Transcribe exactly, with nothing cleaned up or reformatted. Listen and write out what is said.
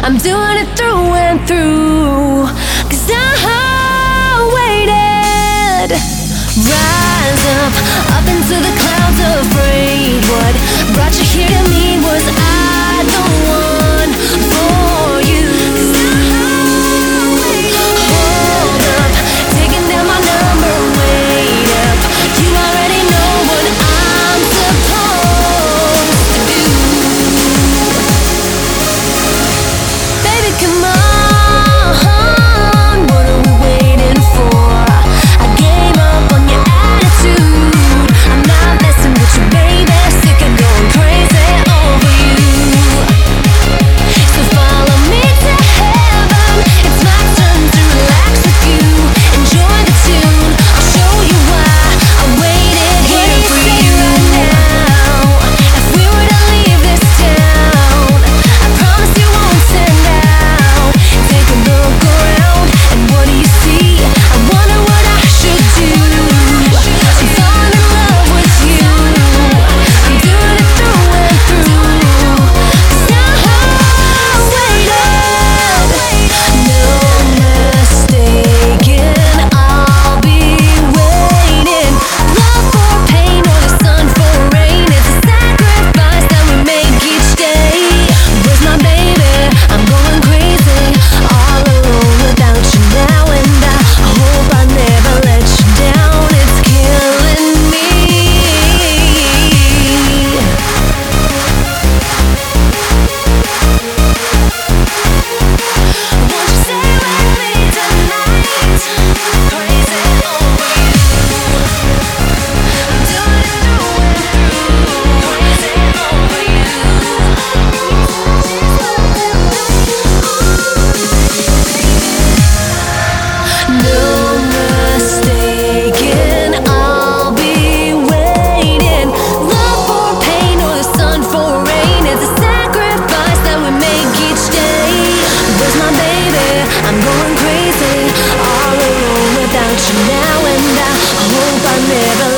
I'm doing it through and through. Cause I waited. Rise up, up into the clouds, afraid. What brought you here to me? Was I the one for you? Hold up, taking down my number, wait up. You already know what I'm supposed to do. Baby, come on. I'm going crazy all alone without you now, and I hope I never